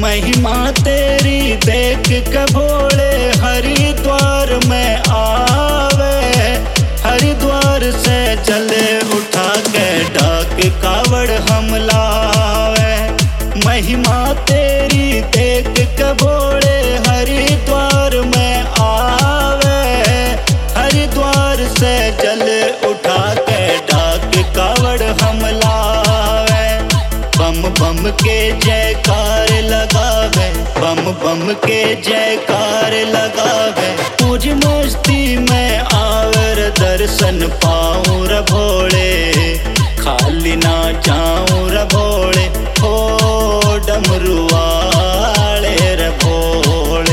महिमा तेरी देख के भोले हरिद्वार में आवे। हरिद्वार से जले उठा के डाक कावड़ हम लावे। महिमा तेरी देख के भोले हरिद्वार में आवे। हरिद्वार से जल उठा के डाक कावड़ हम लावे। बम बम के जयकार लगावे, बम बम के जयकार लगावे। मुझ मस्ती में आवर दर्शन पाऊं रे भोले, खाली ना जाऊं रे भोले। हो डमरू वाले रे भोले।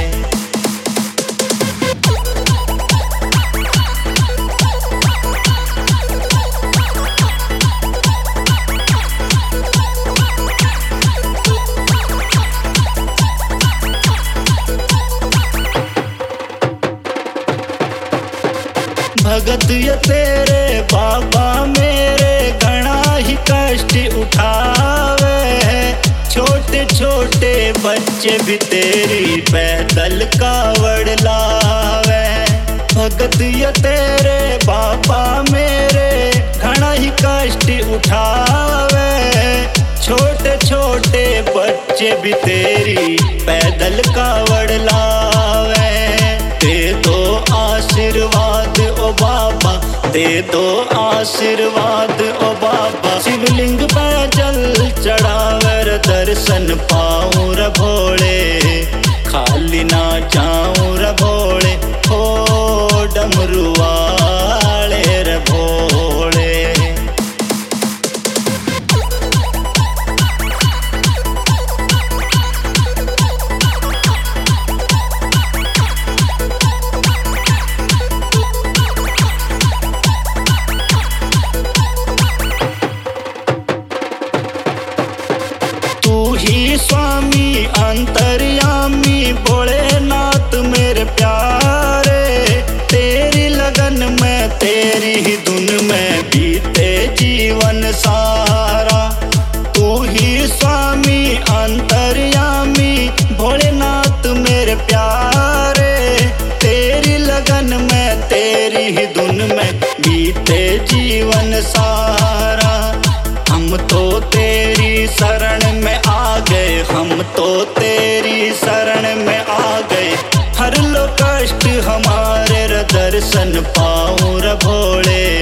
भगत ये तेरे बाबा मेरे घना ही कष्ट उठावे। छोटे छोटे बच्चे भी तेरी पैदल कावड़ लावे। भगत ये तेरे बाबा मेरे घना ही कष्ट उठावे। छोटे छोटे बच्चे भी तेरी पैदल कावड़ लावे। दे दो आशीर्वाद ओ बाबा, दे दो आशीर्वाद ओ बाबा। शिवलिंग पे जल चढ़ावर दर्शन पाऊं रे भोले, खाली ना जाऊं रे भोले। हो डमरू वाले रे भोले। ही स्वामी अंतर्यामी भोलेनाथ मेरे प्यारे। तेरी लगन में तेरी ही धुन में बीते जीवन सारा। तू ही स्वामी अंतर्यामी भोलेनाथ मेरे प्यारे। तेरी लगन में तेरी ही धुन में बीते जीवन सारा। हम तो तेरी शरण में आ गए, हम तो तेरी शरण में आ गए। हर लो कष्ट हमारे रे दर्शन पाऊं रे भोले।